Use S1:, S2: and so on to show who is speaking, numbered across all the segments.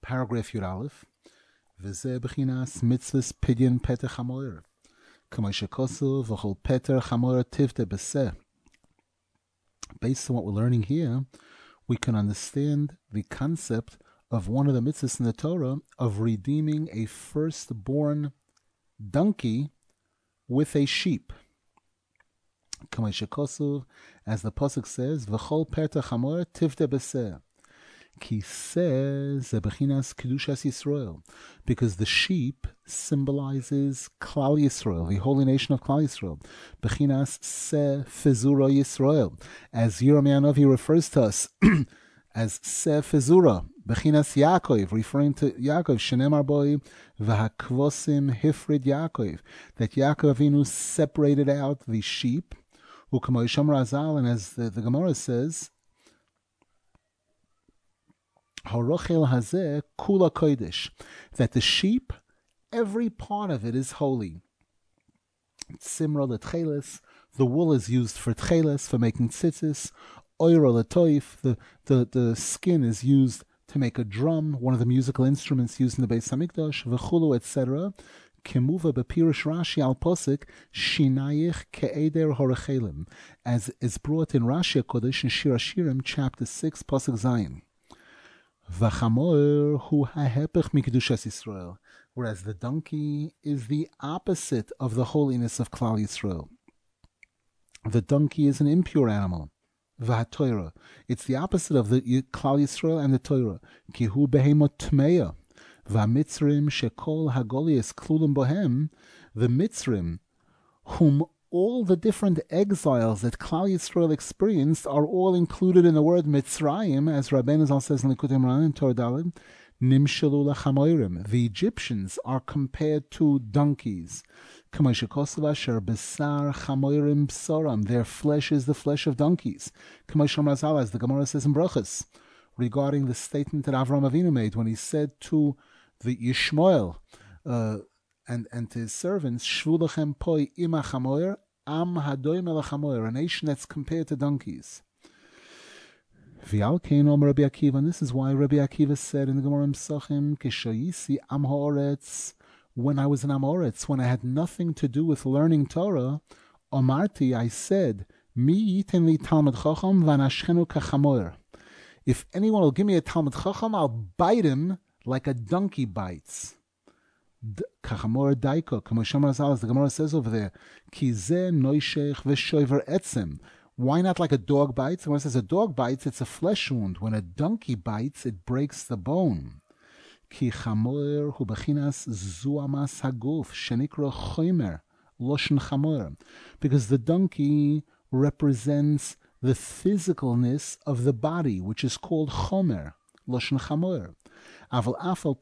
S1: paragraph Yud Aleph, v'zeh b'chinas mitzvahs pidyon peter chamoyer. K'may shekosu v'chol peter chamoyer tivte b'seh. Based on what we're learning here, we can understand the concept of one of the mitzvahs in the Torah of redeeming a firstborn donkey with a sheep. K'may shekosu, as the pasuk says, v'chol peter chamoyer tivte b'seh. Ki says bechinas kedushas Yisrael, because the sheep symbolizes Klal Yisrael, the holy nation of Klal Yisrael. Bechinas se fezura Yisrael, as Yirmiyah Novi refers to us as se fezura. Bechinas Yaakov, referring to Yaakov, shenemar boi v'hakvosim hifrid Yaakov, that Yaakov Avinu separated out the sheep. U'kamo Yisham Razal, and as the Gemara says, Harochel hazeh kula kodesh, that the sheep, every part of it is holy. Simra letcheles, the wool is used for tcheles, for making tzitzis. Oira letoif, the skin is used to make a drum, one of the musical instruments used in the Beis Hamikdash, v'chulu, etc. Kemuva bepirush Rashi al posik shinayich ke'eder horechelim, as is brought in Rashi Kodesh in Shir Hashirim, chapter 6, posik Zayin. V'chamor hu hahepech mikedushas Yisrael, whereas the donkey is the opposite of the holiness of Klal Yisrael. The donkey is an impure animal. V'haTorah, it's the opposite of the Klal Yisrael and the Torah. Ki hu behemot tmeya, v'amitzrim shekol hagolias klulim bohem, the Mitzrim, whom all the different exiles that Klal Yisrael experienced are all included in the word Mitzrayim, as Rabbeinu Zal says in Likutei Moharan in Torah Daled, Nimshalu lachamoirim. The Egyptians are compared to donkeys. K'may shekosav asher besar chamoirim b'soram. Their flesh is the flesh of donkeys. K'may shom razal, as the Gemara says in Brachos, regarding the statement that Avraham Avinu made when he said to the Yishmael, and to his servants, Shvu lechem poi ima chamoyer, am hadoim el chamoyer, a nation that's compared to donkeys. V'al kein omer Rabbi Akiva, and this is why Rabbi Akiva said in the Gemara Pesachim, Kishayisi am haaretz, when I was in Amoretz, when I had nothing to do with learning Torah, Omarti, I said, Mi yiten li Talmud Chacham v'anashchenu kachamoyer. If anyone will give me a Talmud Chacham, I'll bite him like a donkey bites. Kachamor daiko, Kamoshem Razal, as the Gemara says over there, Kizeh noishech v'shoiver etzem. Why not like a dog bites? When it says a dog bites, it's a flesh wound. When a donkey bites, it breaks the bone. Ki chamoer hu bechinas zuamas haguf shenikro choimer loshen chamoer, because the donkey represents the physicalness of the body, which is called chomer loshen chamoer. However,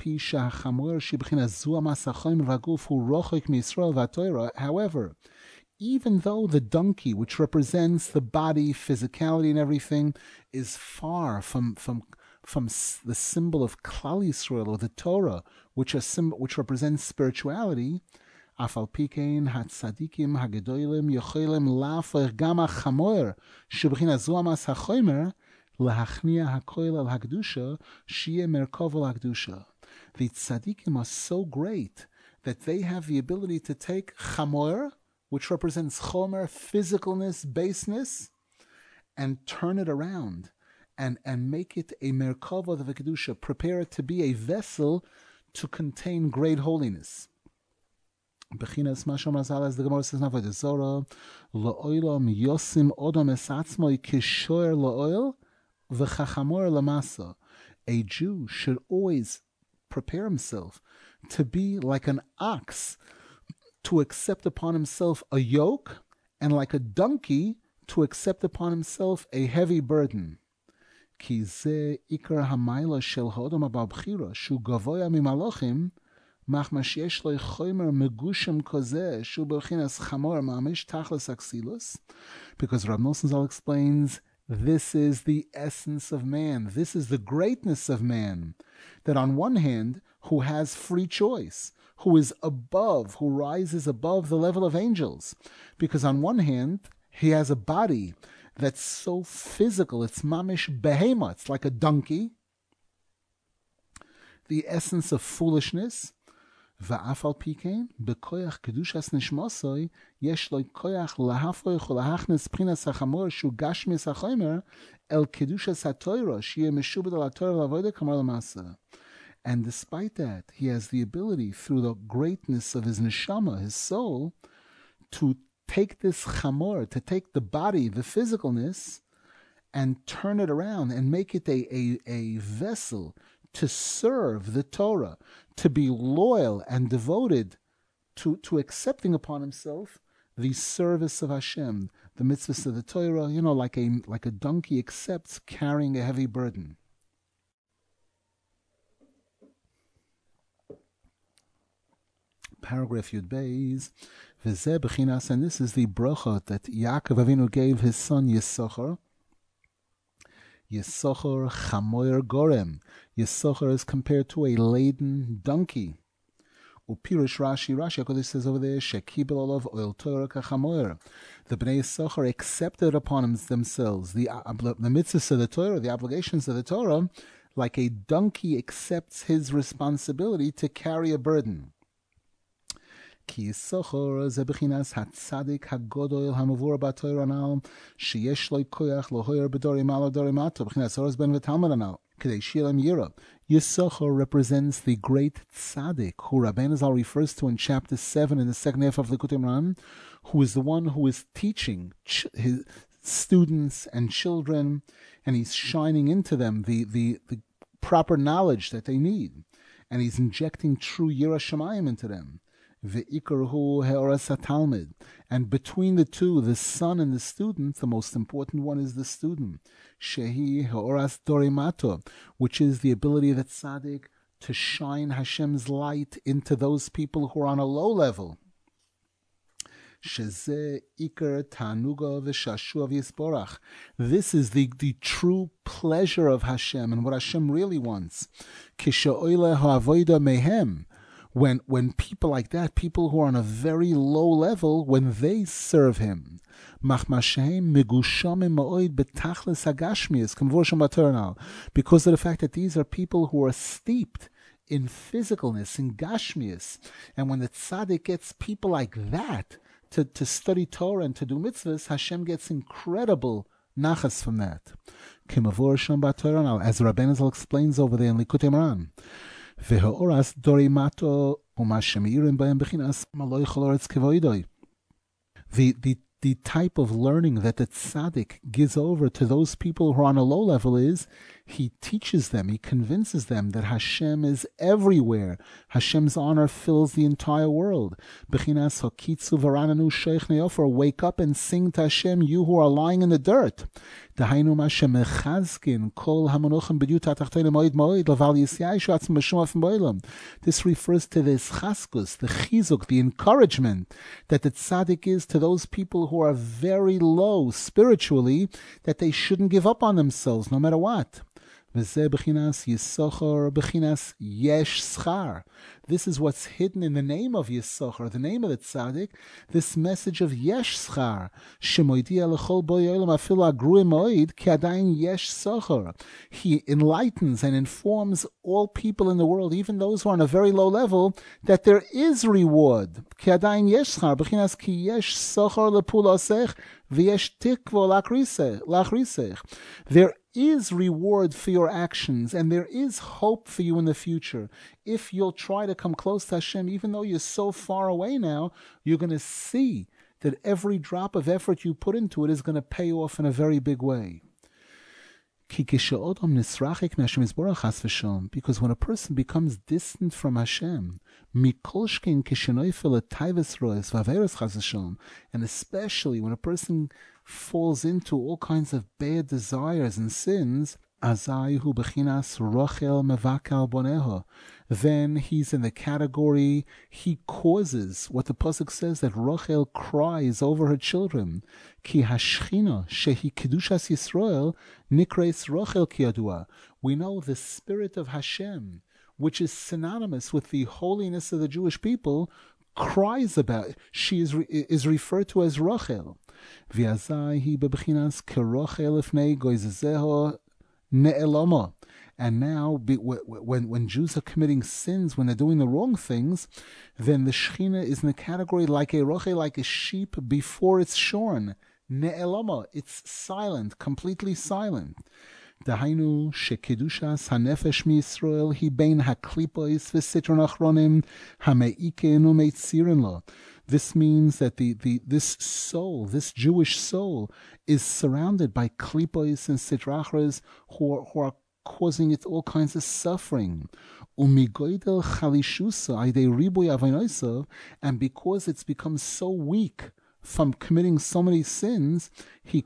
S1: even though the donkey, which represents the body, physicality, and everything, is far from the symbol of Klal Yisrael or the Torah, which represents spirituality, Afal Pikein Hatzadikim Hagedolim Yochelim Lafer Gama Chamoer Shebchina Zuamas Hachoimer Lahachnia Hakoil Al Hakdusha Shie Merkov Al Hakdusha. The tzaddikim are so great that they have the ability to take Chamoer, which represents Chomer, physicalness, baseness, and turn it around and make it a Merkov of the Kedusha, prepare it to be a vessel to contain great holiness. Bechinas Masham Razal, as the Gemara says in Avodah Zorah, La'olam Yosim Odom Esatzmoi Kishoer La'oil V'chachamor Lamasa. A Jew should always prepare himself to be like an ox, to accept upon himself a yoke, and like a donkey, to accept upon himself a heavy burden. Ki ze ikar hamayla shel hodom ababchira shu gavoya mimalochim machmash yesh lo chomer megushem kozeh shu bechinas chamor mamish tachlis aksilus. Because Rav Nosson Zal explains, this is the essence of man. This is the greatness of man. That on one hand, who has free choice, who is above, who rises above the level of angels. Because on one hand, he has a body that's so physical, it's mamish behema, it's like a donkey, the essence of foolishness. ואף על פי כן, בכוח קדושת נשמתו, יש לו כוח להפוך ולהכניס בחינס החמור שהוא גשמיס החומר, אל קדושת התורה, שיהיה משובד על התורה לעבודה כמר למעשה. And despite that, he has the ability, through the greatness of his neshama, his soul, to take this chamor, to take the body, the physicalness, and turn it around and make it a vessel to serve the Torah, to be loyal and devoted to accepting upon himself the service of Hashem, the mitzvahs of the Torah, like a donkey accepts carrying a heavy burden. Paragraph Yud Beis, V'zeh b'chinas, and this is the bracha that Yaakov Avinu gave his son Yisachar. Yisachar chamoyer gorem. Yisachar is compared to a laden donkey. Upirush Rashi HaKodesh says over there, Shekibel olav oil Torah kachamoyer. The Bnei Yisachar accepted upon themselves the mitzvahs of the Torah, the obligations of the Torah, like a donkey accepts his responsibility to carry a burden. כי יששכר זה בחינת הצדיק הגדול המבואר בתורה הנ"ל, שיש לו כוח להוער בדורים מעלה ודורים מטה, בחינת סורס בן ותלמוד הנ"ל, כדי שיהיה להם יראה. Yisachar represents the great tzaddik, who Rabbeinu Zal refers to in chapter 7 in the second half of Likutei Moharan, who is the one who is teaching his students and children, and he's shining into them the proper knowledge that they need, and he's injecting true Yirah Shamayim into them. Ve'ikruhu he'oras hatalmid, and between the two, the son and the student, the most important one is the student. Shehi he'oras dorimato, which is the ability of the tzaddik to shine Hashem's light into those people who are on a low level. Shezeh ikar tanuga v'shashua v'yisborach. This is the true pleasure of Hashem and what Hashem really wants. Kishaoyle ha'avoida mehem. When people like that, people who are on a very low level, when they serve him, because of the fact that these are people who are steeped in physicalness, in gashmias, and when the tzaddik gets people like that to study Torah and to do mitzvahs, Hashem gets incredible nachas from that. As Rabbeinu Zal explains over there in Likutei Moharan. והאורס דורימטו ומה שמאירים בהם בחינס מלא יכול ארץ כבוידוי. The type of learning that the tzaddik gives over to those people who are on a low level is he teaches them, he convinces them that Hashem is everywhere. Hashem's honor fills the entire world. Bechinas hokitzu v'rananu sheich neofer, wake up and sing to Hashem, you who are lying in the dirt. Dahainu ma shemechazkin kol hamonochem b'dyut ha'tachtonim moed moed laval yisyaishu atzim b'shum afim boilam. This refers to this chaskus, the chizuk, the encouragement that the tzaddik is to those people who are very low spiritually, that they shouldn't give up on themselves no matter what. This is what's hidden in the name of Yisachar, the name of the tzaddik, this message of yesh schar. He enlightens and informs all people in the world, even those who are on a very low level, that there is reward. There is reward for your actions, and there is hope for you in the future. If you'll try to come close to Hashem, even though you're so far away now, you're going to see that every drop of effort you put into it is going to pay off in a very big way. Because when a person becomes distant from Hashem, and especially when a person falls into all kinds of bad desires and sins, then he's in the category, he causes what the pasuk says, that Rachel cries over her children. Ki hashchina shehi kedushas Yisrael nikreis Rachel kiyadua. We know the spirit of Hashem, which is synonymous with the holiness of the Jewish people, cries about, she is referred to as Rachel. And And now, when Jews are committing sins, when they're doing the wrong things, then the Shechina is in the category like a roche, like a sheep before it's shorn. Ne'elama, it's silent, completely silent. Dahainu shekedushas hanefesh miYisrael hi bein haklipois v'sitron achronim hameikeinu meitzirin lo. This means that this soul, this Jewish soul, is surrounded by klipois and sitrachras who are causing it all kinds of suffering. Umigoidel chalishusa aidei ribuy avinosav, and because it's become so weak from committing so many sins, she's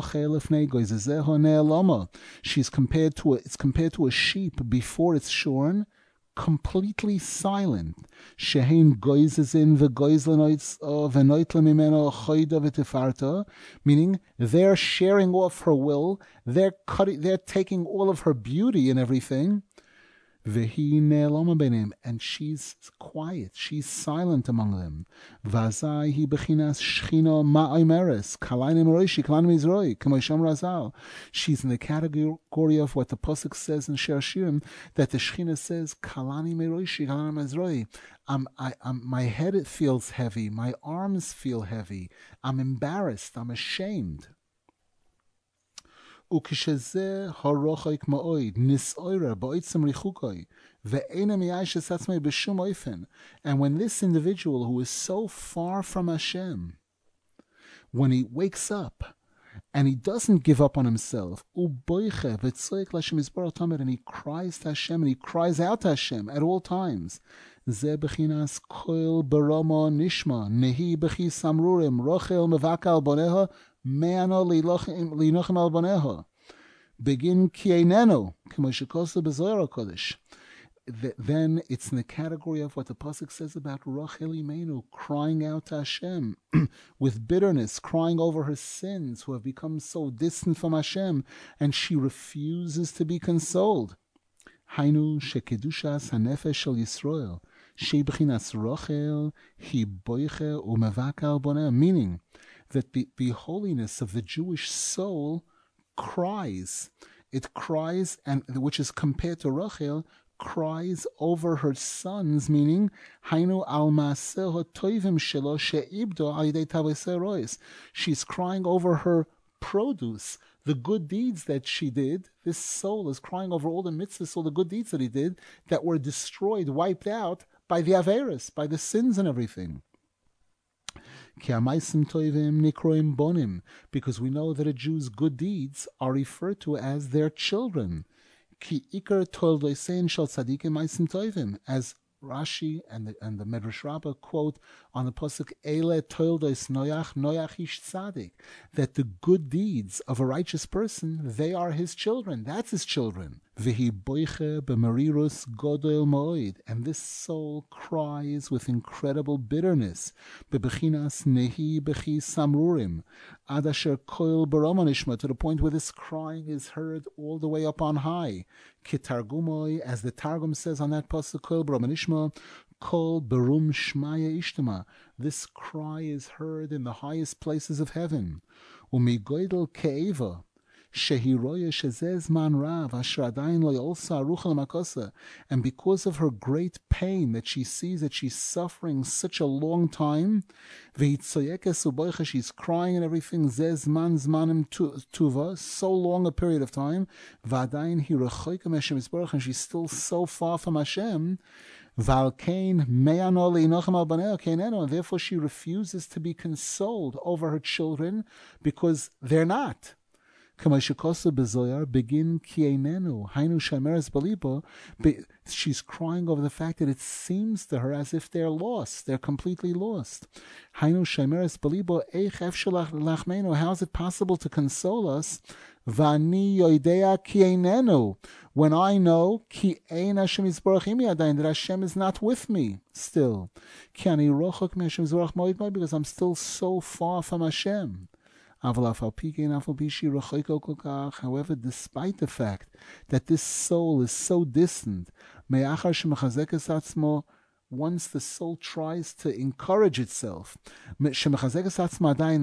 S1: compared to a sheep before it's shorn, completely silent. Meaning they're sharing off her will, they're taking all of her beauty and everything. And she's quiet, she's silent among them. She's in the category of what the Pasuk says in Shir Hashirim, that the Shechina says, Kalani meroishi, kalani mezroi. My head feels heavy, my arms feel heavy, I'm embarrassed, I'm ashamed. And when this individual who is so far from Hashem, when he wakes up and he doesn't give up on himself, and he cries to Hashem and he cries out to Hashem at all times, begin kienenu, then it's in the category of what the Pasuk says about Rachel Imenu, crying out to Hashem with bitterness, crying over her sins who have become so distant from Hashem, and she refuses to be consoled. Hainu shekedushas hanefesh shel Yisrael shebechinas Rachel hi boiche umevakal boneh, meaning that the holiness of the Jewish soul cries. It cries, and which is compared to Rachel, cries over her sons, meaning Hainu al maaseho toivim shelo sheibdo aydei tavosei rois. She's crying over her produce, the good deeds that she did. This soul is crying over all the mitzvahs, all the good deeds that he did, that were destroyed, wiped out by the averis, by the sins and everything. Because we know that a Jew's good deeds are referred to as their children. As Rashi and the Medrash Rabbah quote on the pasuk Eile Toildos Noach, Noach ish tzaddik, that the good deeds of a righteous person, they are his children. That's his children. V'hi boiche b'merirus godol moed, and this soul cries with incredible bitterness. Bebechinas nehi bechi samrurim, ad asher koil baromanishma, to the point where this crying is heard all the way up on high. Kitargumoi, as the Targum says on that pasuk, koil baromanishma, kol berum shmaya ishtama. This cry is heard in the highest places of heaven. Umigoidel ke'eva, and because of her great pain that she sees that she's suffering such a long time, she's crying and everything, so long a period of time, and she's still so far from Hashem, and therefore she refuses to be consoled over her children because they're not. Begin kienenu, hainu shemeres balibo. She's crying over the fact that it seems to her as if they're lost, they're completely lost. Hainu shemeres balibo, eich efshalach lachmenu. How is it possible to console us? Vani yoidea kienenu, when I know ki ein Hashem yisborach imi adayin, that Hashem is not with me still. Ki ani rochok mi Hashem yisborach moed moed, because I'm still so far from Hashem. However, despite the fact that this soul is so distant, once the soul tries to encourage itself,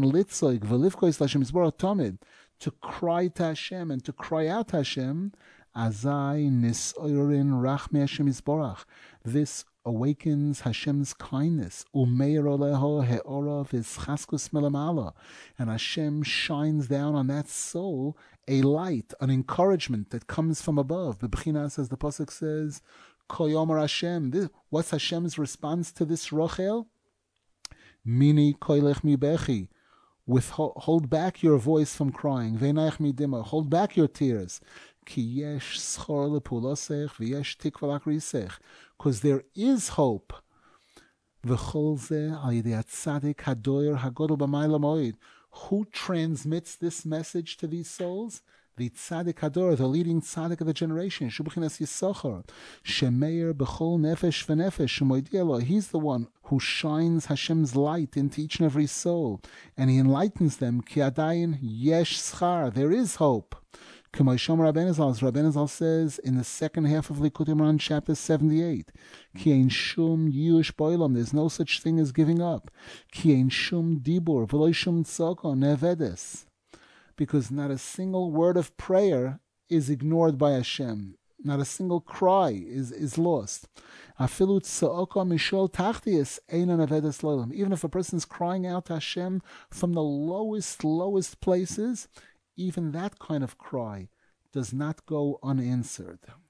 S1: to cry to Hashem and to cry out to Hashem, Azai nisoirin rachme Hashem Yisborach. This awakens Hashem's kindness. Umeir oleho he'ora v'schaskus melamala. And Hashem shines down on that soul a light, an encouragement that comes from above. B'bchinas, as the pasuk says, Koyomer Hashem. What's Hashem's response to this Rochel? Mini koilech mi bechi. Hold back your voice from crying. Veinayach mi dima. Hold back your tears. Ki yesh schor lepulosech v'yesh tikva lakrisech. Because there is hope. V'chol zeh al yedei hatzadik hadoyer hagodol b'mayla moed. Who transmits this message to these souls? The tzaddik hador, the leading tzaddik of the generation, Shubuchinas Yisachar, Shemeir b'chol nefesh v'nefesh, Shemoidielo. He's the one who shines Hashem's light into each and every soul, and he enlightens them. Ki adayin yesh schar, there is hope. K'moishom Rabbeinu Zal, as Rabbeinu Zal says in the second half of Likutei Moharan, chapter 78, Ki ein shum yush boilam, there's no such thing as giving up. Ki ein shum dibur, v'lo shum tzoko nevedes. Because not a single word of prayer is ignored by Hashem. Not a single cry is lost. Even if a person's crying out to Hashem from the lowest places, even that kind of cry does not go unanswered.